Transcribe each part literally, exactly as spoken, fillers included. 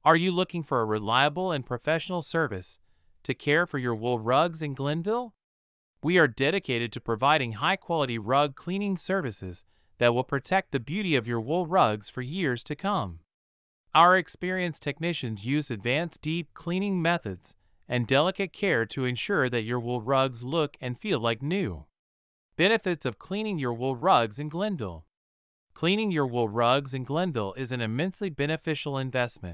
Are you looking for a reliable and professional service to care for your wool rugs in Glenville? We are dedicated to providing high-quality rug cleaning services that will protect the beauty of your wool rugs for years to come. Our experienced technicians use advanced deep cleaning methods and delicate care to ensure that your wool rugs look and feel like new. Benefits of cleaning your wool rugs in Glenville. Cleaning your wool rugs in Glenville is an immensely beneficial investment.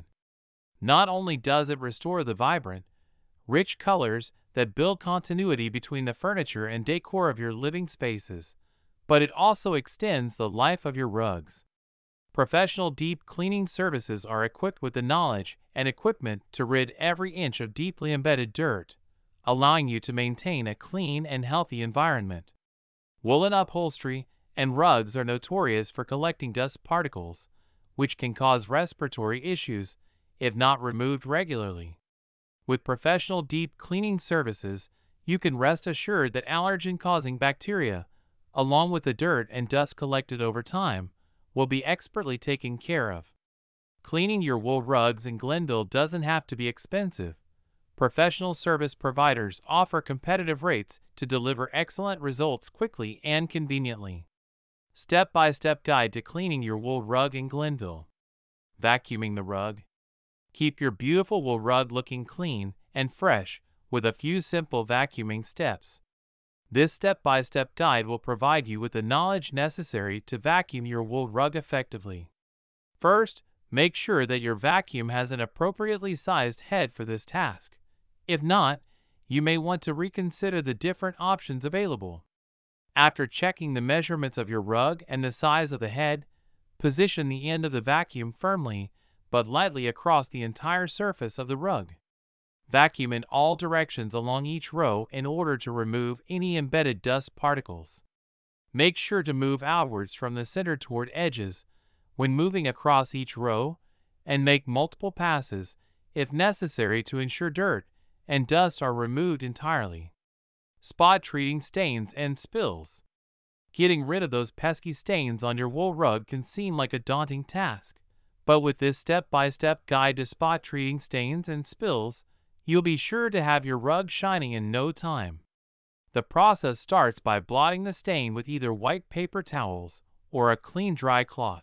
Not only does it restore the vibrant, rich colors that build continuity between the furniture and decor of your living spaces, but it also extends the life of your rugs. Professional deep cleaning services are equipped with the knowledge and equipment to rid every inch of deeply embedded dirt, allowing you to maintain a clean and healthy environment. Woolen upholstery and rugs are notorious for collecting dust particles, which can cause respiratory issues if not removed regularly. With professional deep cleaning services, you can rest assured that allergen-causing bacteria, along with the dirt and dust collected over time, will be expertly taken care of. Cleaning your wool rugs in Glenville doesn't have to be expensive. Professional service providers offer competitive rates to deliver excellent results quickly and conveniently. Step-by-step guide to cleaning your wool rug in Glenville. Vacuuming the rug. Keep your beautiful wool rug looking clean and fresh with a few simple vacuuming steps. This step-by-step guide will provide you with the knowledge necessary to vacuum your wool rug effectively. First, make sure that your vacuum has an appropriately sized head for this task. If not, you may want to reconsider the different options available. After checking the measurements of your rug and the size of the head, position the end of the vacuum firmly but lightly across the entire surface of the rug. Vacuum in all directions along each row in order to remove any embedded dust particles. Make sure to move outwards from the center toward edges when moving across each row, and make multiple passes if necessary to ensure dirt and dust are removed entirely. Spot treating stains and spills. Getting rid of those pesky stains on your wool rug can seem like a daunting task, but with this step-by-step guide to spot treating stains and spills, you'll be sure to have your rug shining in no time. The process starts by blotting the stain with either white paper towels or a clean dry cloth.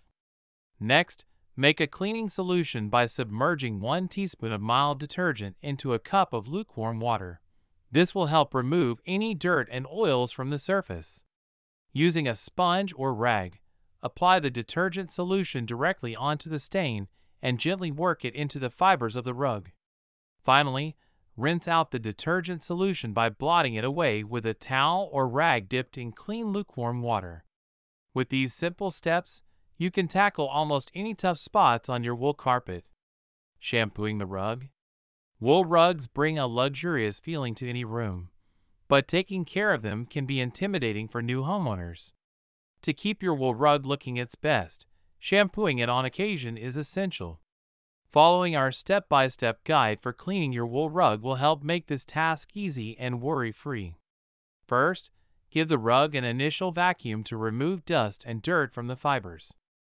Next, make a cleaning solution by submerging one teaspoon of mild detergent into a cup of lukewarm water. This will help remove any dirt and oils from the surface. Using a sponge or rag, apply the detergent solution directly onto the stain and gently work it into the fibers of the rug. Finally, rinse out the detergent solution by blotting it away with a towel or rag dipped in clean lukewarm water. With these simple steps, you can tackle almost any tough spots on your wool carpet. Shampooing the rug. Wool rugs bring a luxurious feeling to any room, but taking care of them can be intimidating for new homeowners. To keep your wool rug looking its best, shampooing it on occasion is essential. Following our step-by-step guide for cleaning your wool rug will help make this task easy and worry-free. First, give the rug an initial vacuum to remove dust and dirt from the fibers.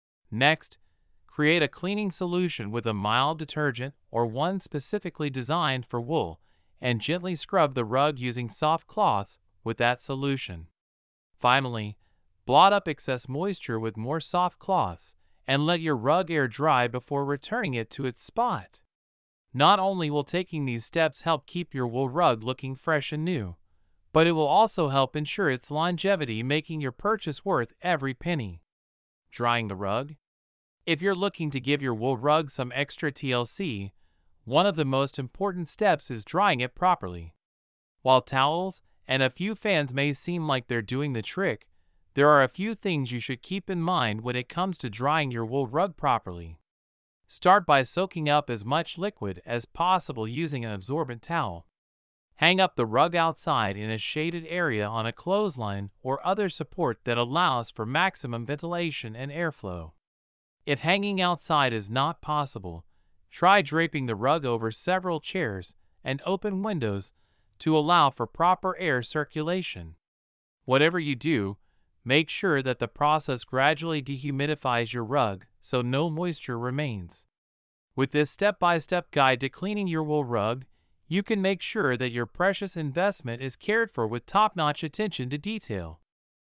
Next, create a cleaning solution with a mild detergent or one specifically designed for wool and gently scrub the rug using soft cloths with that solution. Finally, blot up excess moisture with more soft cloths and let your rug air dry before returning it to its spot. Not only will taking these steps help keep your wool rug looking fresh and new, but it will also help ensure its longevity, making your purchase worth every penny. Drying the rug. If you're looking to give your wool rug some extra T L C, one of the most important steps is drying it properly. While towels and a few fans may seem like they're doing the trick, there are a few things you should keep in mind when it comes to drying your wool rug properly. Start by soaking up as much liquid as possible using an absorbent towel. Hang up the rug outside in a shaded area on a clothesline or other support that allows for maximum ventilation and airflow. If hanging outside is not possible, try draping the rug over several chairs and open windows to allow for proper air circulation. Whatever you do, make sure that the process gradually dehumidifies your rug so no moisture remains. With this step-by-step guide to cleaning your wool rug, you can make sure that your precious investment is cared for with top-notch attention to detail.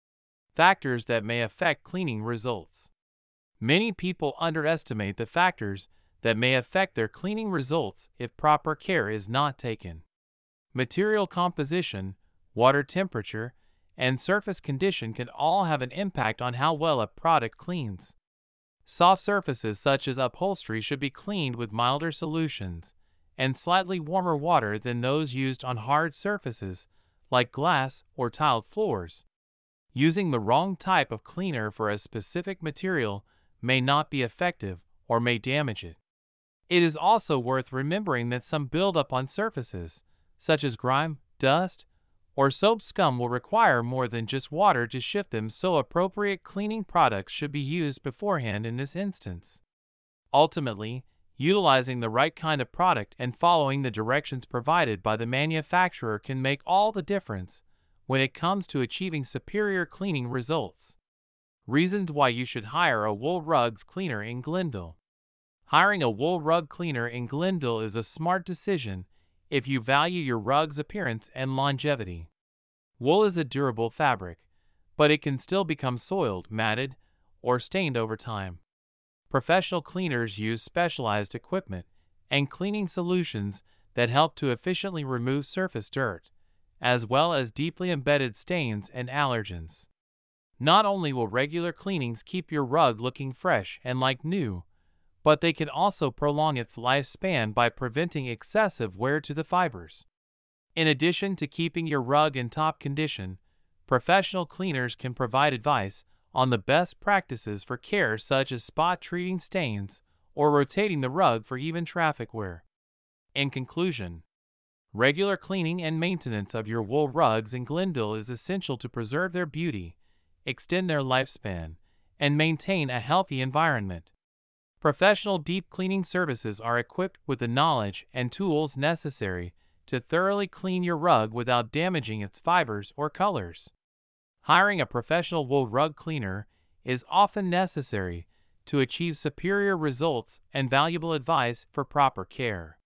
Factors that may affect cleaning results. Many people underestimate the factors that may affect their cleaning results if proper care is not taken. Material composition, water temperature, and surface condition can all have an impact on how well a product cleans. Soft surfaces such as upholstery should be cleaned with milder solutions and slightly warmer water than those used on hard surfaces like glass or tiled floors. Using the wrong type of cleaner for a specific material may not be effective or may damage it. It is also worth remembering that some buildup on surfaces, such as grime, dust, or soap scum, will require more than just water to shift them, so appropriate cleaning products should be used beforehand in this instance. Ultimately, utilizing the right kind of product and following the directions provided by the manufacturer can make all the difference when it comes to achieving superior cleaning results. Reasons why you should hire a wool rugs cleaner in Glenville. Hiring a wool rug cleaner in Glenville is a smart decision if you value your rug's appearance and longevity. Wool is a durable fabric, but it can still become soiled, matted, or stained over time. Professional cleaners use specialized equipment and cleaning solutions that help to efficiently remove surface dirt, as well as deeply embedded stains and allergens. Not only will regular cleanings keep your rug looking fresh and like new, but they can also prolong its lifespan by preventing excessive wear to the fibers. In addition to keeping your rug in top condition, professional cleaners can provide advice on the best practices for care, such as spot treating stains or rotating the rug for even traffic wear. In conclusion, regular cleaning and maintenance of your wool rugs in Glenville is essential to preserve their beauty, extend their lifespan, and maintain a healthy environment. Professional deep cleaning services are equipped with the knowledge and tools necessary to thoroughly clean your rug without damaging its fibers or colors. Hiring a professional wool rug cleaner is often necessary to achieve superior results and valuable advice for proper care.